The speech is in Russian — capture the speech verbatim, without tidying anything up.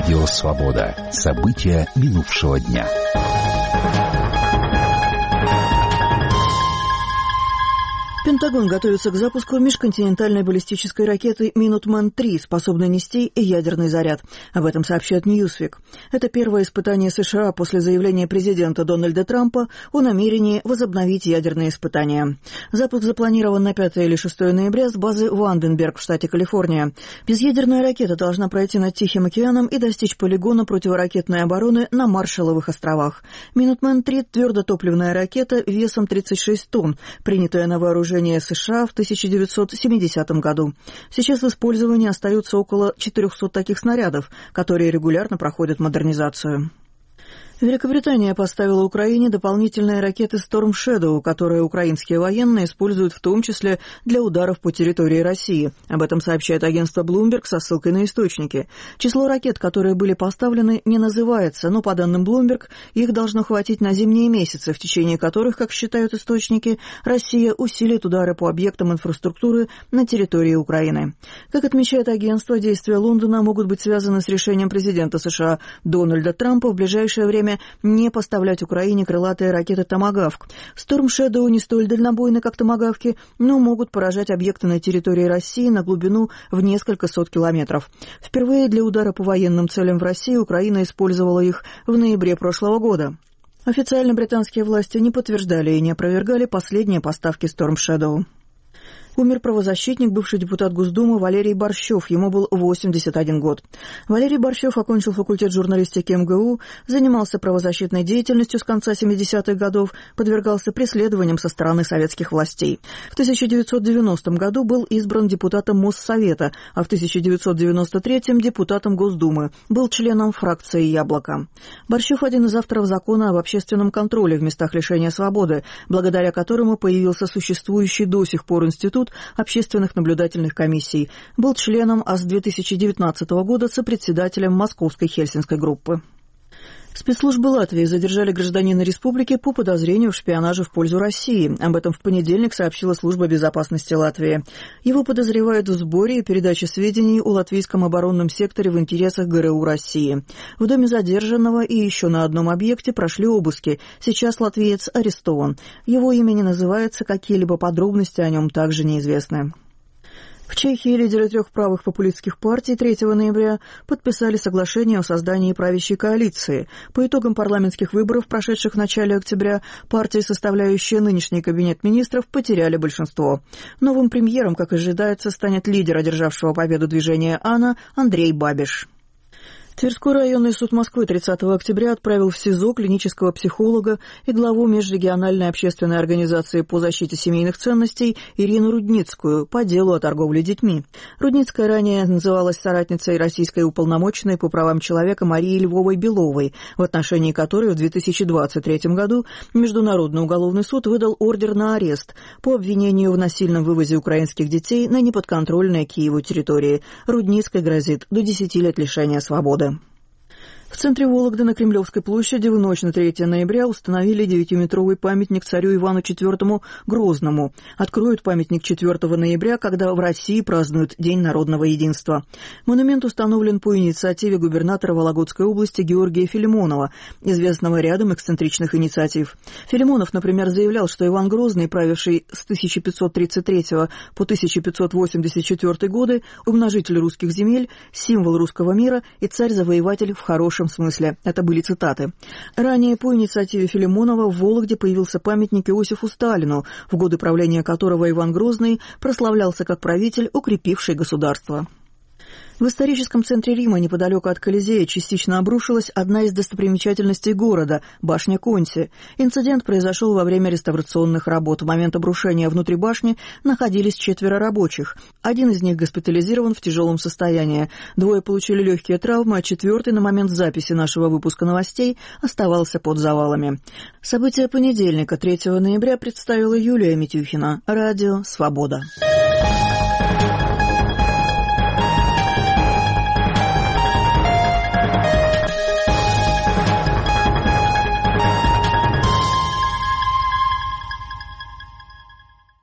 Радио «Свобода». События минувшего дня. Пентагон готовится к запуску межконтинентальной баллистической ракеты «Минутман три», способной нести ядерный заряд. Об этом сообщает Newsweek. Это первое испытание США после заявления президента Дональда Трампа о намерении возобновить ядерные испытания. Запуск запланирован на пятое или шестое ноября с базы Ванденберг в штате Калифорния. Безъядерная ракета должна пройти над Тихим океаном и достичь полигона противоракетной обороны на Маршалловых островах. «Минутман три» — твердотопливная ракета весом тридцать шесть тонн, принятая на вооружение США в тысяча девятьсот семидесятом году. Сейчас в использовании остаются около четырехсот таких снарядов, которые регулярно проходят модернизацию. Великобритания поставила Украине дополнительные ракеты Storm Shadow, которые украинские военные используют в том числе для ударов по территории России. Об этом сообщает агентство Bloomberg со ссылкой на источники. Число ракет, которые были поставлены, не называется, но, по данным Bloomberg, их должно хватить на зимние месяцы, в течение которых, как считают источники, Россия усилит удары по объектам инфраструктуры на территории Украины. Как отмечает агентство, действия Лондона могут быть связаны с решением президента США Дональда Трампа в ближайшее время не поставлять Украине крылатые ракеты «Томагавк». Storm Shadow не столь дальнобойны, как «Томагавки», но могут поражать объекты на территории России на глубину в несколько сот километров. Впервые для удара по военным целям в России Украина использовала их в ноябре прошлого года. Официально британские власти не подтверждали и не опровергали последние поставки Storm Shadow. Умер правозащитник, бывший депутат Госдумы Валерий Борщев. Ему был восемьдесят один год. Валерий Борщев окончил факультет журналистики эм гэ у, занимался правозащитной деятельностью с конца семидесятых годов, подвергался преследованиям со стороны советских властей. В тысяча девятьсот девяностом году был избран депутатом Моссовета, а в тысяча девятьсот девяносто третьем депутатом Госдумы. Был членом фракции «Яблоко». Борщев один из авторов закона об общественном контроле в местах лишения свободы, благодаря которому появился существующий до сих пор институт общественных наблюдательных комиссий. Был членом, а с две тысячи девятнадцатого года сопредседателем Московской Хельсинской группы. Спецслужбы Латвии задержали гражданина республики по подозрению в шпионаже в пользу России. Об этом в понедельник сообщила Служба безопасности Латвии. Его подозревают в сборе и передаче сведений о латвийском оборонном секторе в интересах гэ эр у России. В доме задержанного и еще на одном объекте прошли обыски. Сейчас латвиец арестован. Его имя не называется, какие-либо подробности о нем также неизвестны. В Чехии лидеры трех правых популистских партий третьего ноября подписали соглашение о создании правящей коалиции. По итогам парламентских выборов, прошедших в начале октября, партии, составляющие нынешний кабинет министров, потеряли большинство. Новым премьером, как ожидается, станет лидер, одержавшего победу движения АНА, Андрей Бабиш. Тверской районный суд Москвы тридцатого октября отправил в СИЗО клинического психолога и главу межрегиональной общественной организации по защите семейных ценностей Ирину Рудницкую по делу о торговле детьми. Рудницкая ранее называлась соратницей российской уполномоченной по правам человека Марии Львовой-Беловой, в отношении которой в две тысячи двадцать третьем году Международный уголовный суд выдал ордер на арест по обвинению в насильном вывозе украинских детей на неподконтрольные Киеву территории. Рудницкой грозит до десяти лет лишения свободы. В центре Вологды на Кремлевской площади в ночь на третье ноября установили девятиметровый памятник царю Ивану четвёртому Грозному. Откроют памятник четвёртого ноября, когда в России празднуют День народного единства. Монумент установлен по инициативе губернатора Вологодской области Георгия Филимонова, известного рядом эксцентричных инициатив. Филимонов, например, заявлял, что Иван Грозный, правивший с тысяча пятьсот тридцать третьего по тысяча пятьсот восемьдесят четвёртый годы, умножитель русских земель, символ русского мира и царь-завоеватель в хорошем смысле. Это были цитаты. Ранее по инициативе Филимонова в Вологде появился памятник Иосифу Сталину, в годы правления которого Иван Грозный прославлялся как правитель, укрепивший государство. В историческом центре Рима, неподалеку от Колизея, частично обрушилась одна из достопримечательностей города – башня Конти. Инцидент произошел во время реставрационных работ. В момент обрушения внутри башни находились четверо рабочих. Один из них госпитализирован в тяжелом состоянии. Двое получили легкие травмы, а четвертый на момент записи нашего выпуска новостей оставался под завалами. События понедельника, третьего ноября, представила Юлия Митюхина. Радио «Свобода».